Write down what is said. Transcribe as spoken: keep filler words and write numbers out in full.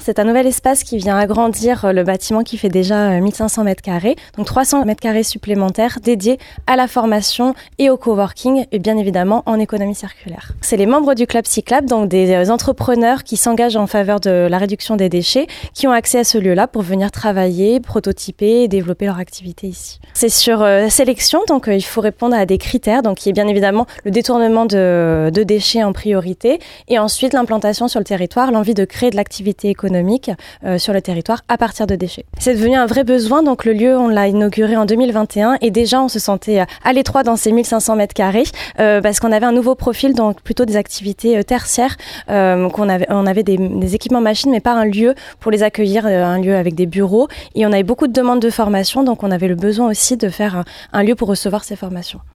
c'est un nouvel espace qui vient agrandir le bâtiment qui fait déjà mille cinq cents mètres carrés, donc trois cents mètres carrés supplémentaires dédiés à la formation et au coworking et bien évidemment en économie circulaire. C'est les membres du Club Cyclable, donc des entrepreneurs qui s'engagent en faveur de la réduction des déchets, qui ont accès à ce lieu-là pour venir travailler, prototyper et développer leur activité ici. C'est sur euh, sélection, donc euh, il faut répondre à des critères, donc qui est bien évidemment le détournement de, de déchets en priorité et ensuite l'implantation sur le territoire, l'envie de créer de l'activité économique euh, sur le territoire à partir de déchets. C'est devenu un vrai besoin, donc le lieu on l'a inauguré en deux mille vingt et un et déjà on se sentait à l'étroit dans ces mille cinq cents mètres carrés euh, parce qu'on avait un nouveau profil, donc plutôt des activités euh, tertiaires, euh, qu'on avait, on avait des, des équipements machines mais pas un lieu pour les accueillir, euh, un lieu avec des bureaux et on avait beaucoup de demandes de formation, donc on avait le besoin aussi de faire un, un lieu pour recevoir ces formations.